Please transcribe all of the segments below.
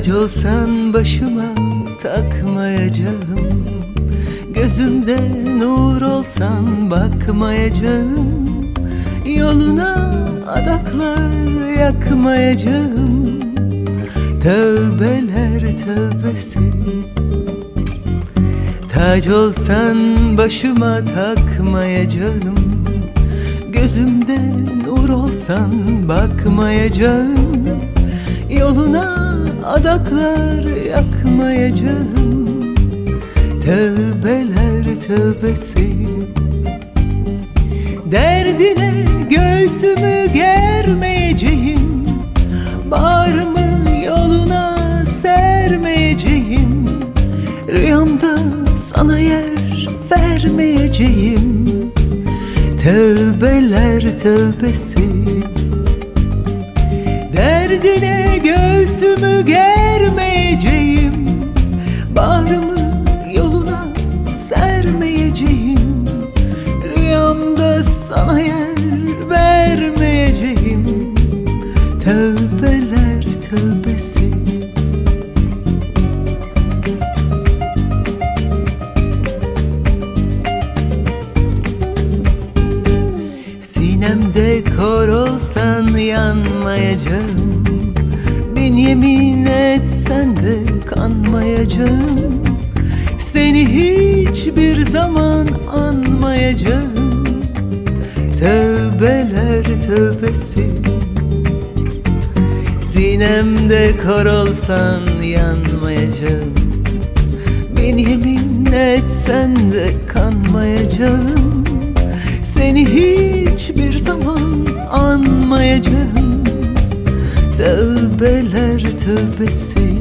Tac olsan başıma takmayacağım, gözümde nur olsan bakmayacağım, yoluna adaklar yakmayacağım. Tövbeler tövbesi. Tac olsan başıma takmayacağım, gözümde nur olsan bakmayacağım, yoluna adaklar yakmayacağım. Tövbeler tövbesi. Derdine göğsümü germeyeceğim, bağrımı yoluna sermeyeceğim, rüyamda sana yer vermeyeceğim. Tövbeler tövbesi. Derdine göğsümü germeyeceğim, bağrımı yoluna sermeyeceğim, rüyamda sana yer vermeyeceğim. Tövbeler tövbesi. Sinemde kor olsan yanmayacağım, bin yemin etsen de kanmayacağım, seni hiçbir zaman anmayacağım. Tövbeler tövbesi. Sinemde kor olsan yanmayacağım, bin yemin etsen de kanmayacağım, seni hiçbir zaman anmayacağım. Tövbeler tövbesi.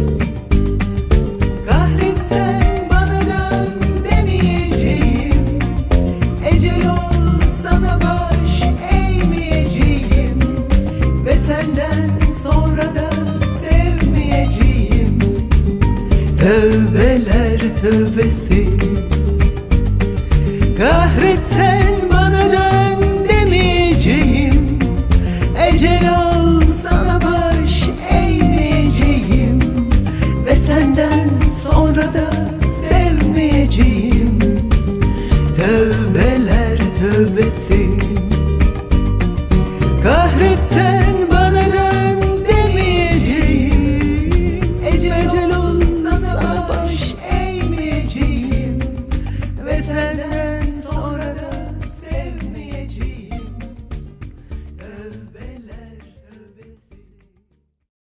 Kahretsen bana dön demeyeceğim, ecel ol sana baş eğmeyeceğim, ve senden sonra da sevmeyeceğim. Tövbeler tövbesi. Kahretsen bana dön demeyeceğim, ecel ol